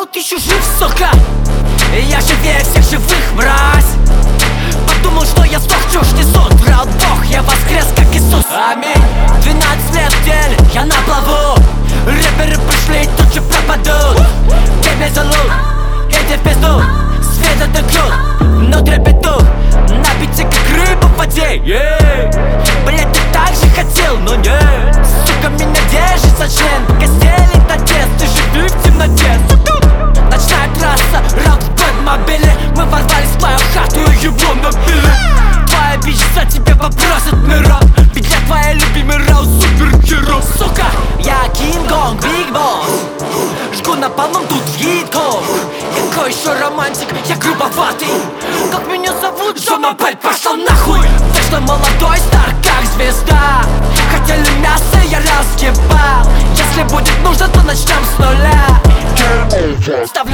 ты еще жив, сука? Я живее всех живых, мразь. Подумал, что я сдох, чушь несут. Врал Бог, я воскрес, как Иисус. Аминь. 12 лет в деле, я на плаву. Рэперы пришли и тут же пропадут. Тебе залут, иди в пизду. Света да крут, внутри беду. Набиться как рыба в воде. Блять, ты так же хотел, но нет. Сука, меня держит за член. Костелит отец, ты живи в темноте. Ночная трасса, раунд в Бэтмобиле. Мы ворвались в твою хату и его набили. Твоя бич за тебя вопрос от мира. Ведь я твоя любимый раус, супергерой. Сука, я Кинг-Конг, Биг Босс. Жгу напалмом тут гидку. Какой еще романтик, я грубоватый. Как меня зовут? Жомабель, пошел нахуй. Точно молодой, стар как звезда. Хотели мясо, я разгибал. Если будет нужно, то начнем с нуля.